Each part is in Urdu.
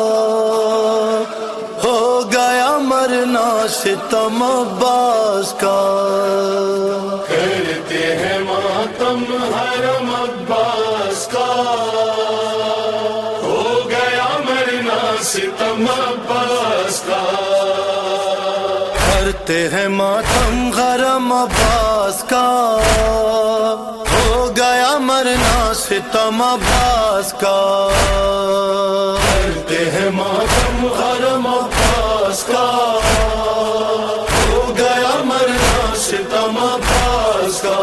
ہو گیا مرنا ستم عباس کا، کرتے ہیں ماتم حرم عباس کا، ہو گیا مرنا ستم عباس کا، کرتے ہیں ماتم حرم عباس کا، ہو گیا مرنا ستم عباس کا، کرتے ہیں ماتم حرم عباس کا، ہو گیا مرنا ستم عباس کا،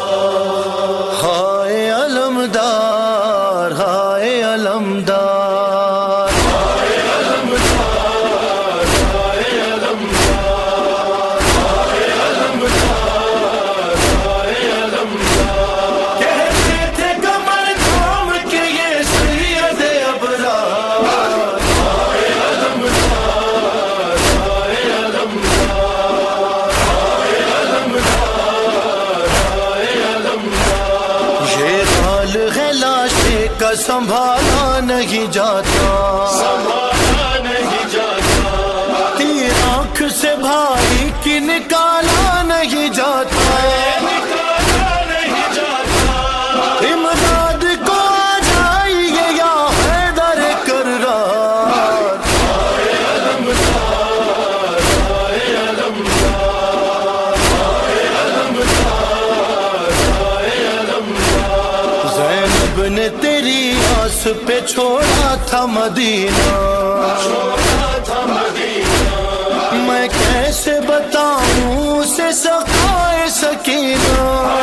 ہائے علمدار ہائے علمدار، ہائے علمدار ہائے علمدار ہائے علمدار ہائے علمدار، کہتے تھے کمر تھام کے یہ سید ابرار، ہائے علمدار ہائے علمدار ہائے علمدار ہائے علمدار، یہ حال ہے لاشے کا سنبھالا نہیں جاتا، سنبھالا نہیں جاتا، تیر آنکھ سے بھائی کی نکالا نہیں جاتا، نکالا نہیں جاتا، امداد کو آ جائیے یا حیدر کرار، ہائے علمدار ہائے علمدار ہائے علمدار ہائے علمدار، زینب نے تیری آس پہ چھوڑا تھا مدینہ، چھوڑا تھا مدینہ، میں کیسے بتاؤں اسے سقائے سکینہ،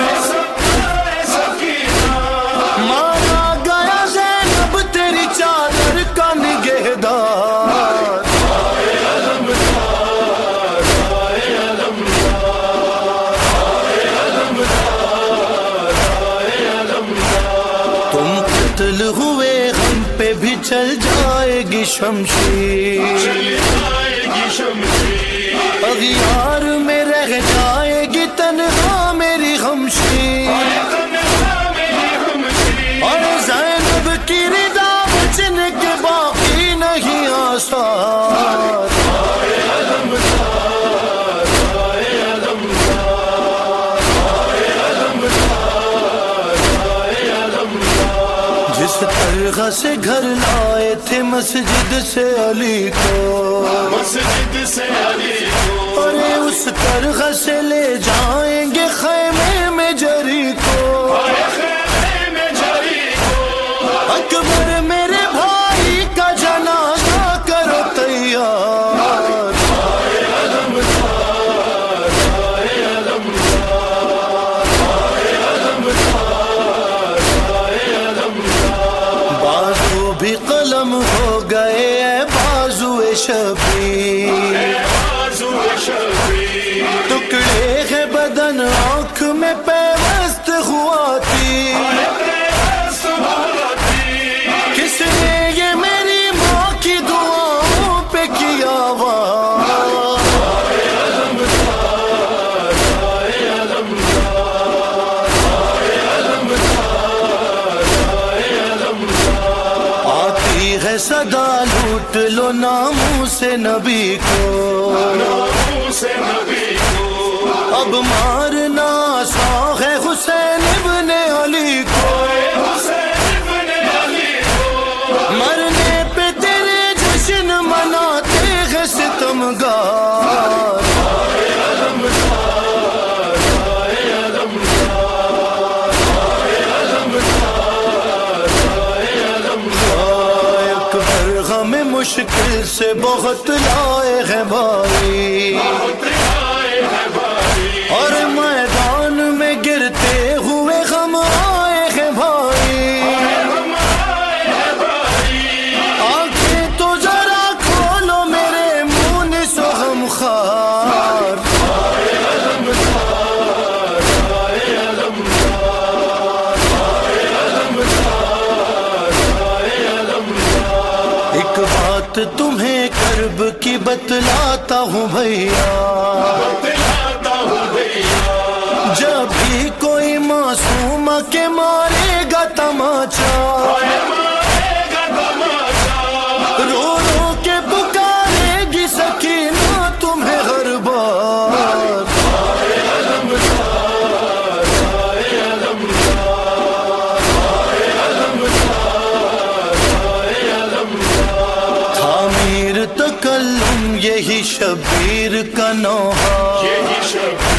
سکینہ، مارا گیا زینب تیری چادر کا نگہدار، ہائے علمدار ہائے علمدار ہائے علمدار ہائے علمدار، تم قتل ہوئے ہم پہ بھی چل جائے گی شمشیر، چلی جائے گی شمشیر، اغیار میں رہ جائے گی تنہا میری غمشیر، تنہا میری ہمشیر، اور زینب کی رضا بچنے کے باقی نہیں آثار، ہائے علمدار ہائے علمدار ہائے علمدار ہائے علمدار، جس طرح سے گھر لائے تھے مسجد سے علی کو، مسجد سے علی کو، اور اس طرح سے لے جائیں گے خیمے میں جری کو، خیمے میں جری کو، اکبر میرے بھائی کا جنازہ کرو تیار، ہائے علمدار ہائے علمدار ہائے علمدار ہائے علمدار، بازو بھی قلم ہو گئے اے بازو شبیر، بازو شبیر، ٹکڑے ہے بدن آنکھ میں پیوست ہوا تھی، کس نے یہ میری ماں کی دعاؤں پہ کیا وار، ہائے علمدار ہائے علمدار ہائے علمدار ہائے علمدار، آتی ہے صدا لوٹ لو ناموں سے نبی کو، ناموس نبی کو، اب مارنا آسان ہے حسین ابن علی کو، حسین ابن علی کو، مرنے پہ تیرے جشن مناتے ہیں ستمگار، ہائے علمدار ہائے علمدار ہائے علمدار ہائے علمدار، اکبر غم مشکل سے بہت لائے ہیں بھائی، بہت آئے ہیں بھائی، اور میدان میں گرتے ہوئے غم آئے ہیں بھائی، ہم آئے ہیں بھائی، آنکھیں تو ذرا کھولو میرے منہ سو غم خوار، ہائے علمدار ہائے علمدار ہائے علمدار ہائے علمدار، ایک بات تمہیں کرب کی بتلاتا ہوں بھیا، بتلاتا ہوں بھیا، جب بھی کوئی معصوم کے مارے گا تماچا، مارے گا تماشا، رو رو یہی شبیر کا نوحہ، یہی شبیر